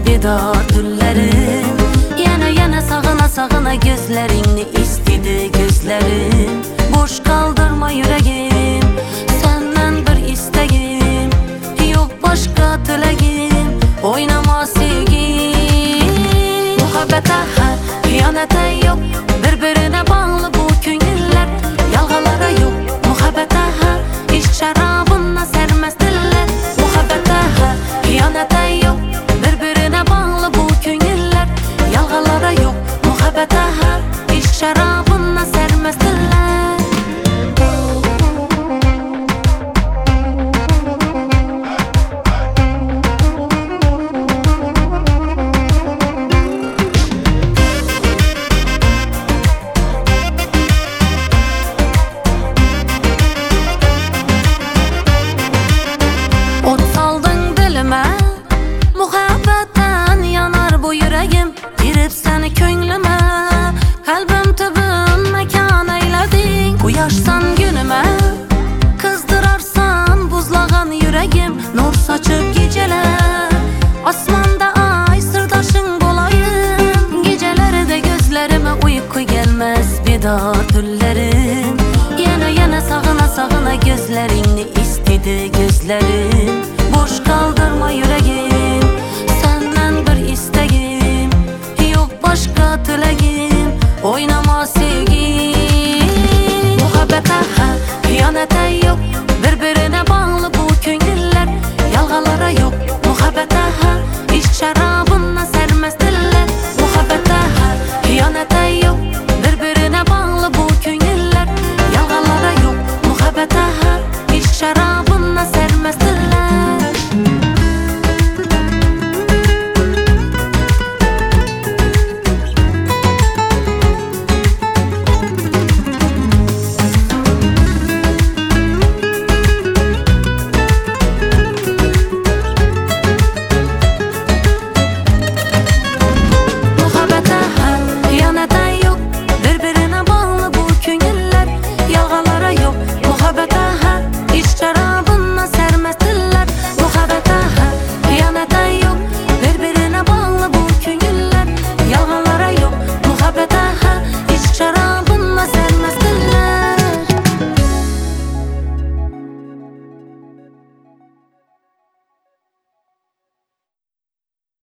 bedar tüllerim. Yana sağına gözlerini istedi gözlerim. Boş kaldırma yüreğim, senden bir isteğim. Yok başka dileğim, oynama sevgim. Muhabbete hıyanete yok, birbirine bağlı bu könüller. Yalgalara yok, muhabbete iş şarabına sermez diller. Muhabbete hıyanete yok, birbirine bağlı bu könüller. Yalgalara yok, muhabbete iş şarabına sermez diller. Ot saldın dilime, muhabbetten yanar bu yüreğim. Girip seni könlüme, kalbim tübün mekan eyledin. Uyaşsan günüme, kızdırarsan buzlağan yüreğim. Nur saçıp geceler, asmanda ay sırdaşın bolayım. Gecelerde gözlerime uyku gelmez bedar tüllerim. Yana sağına gözlerini istedi gözlerim.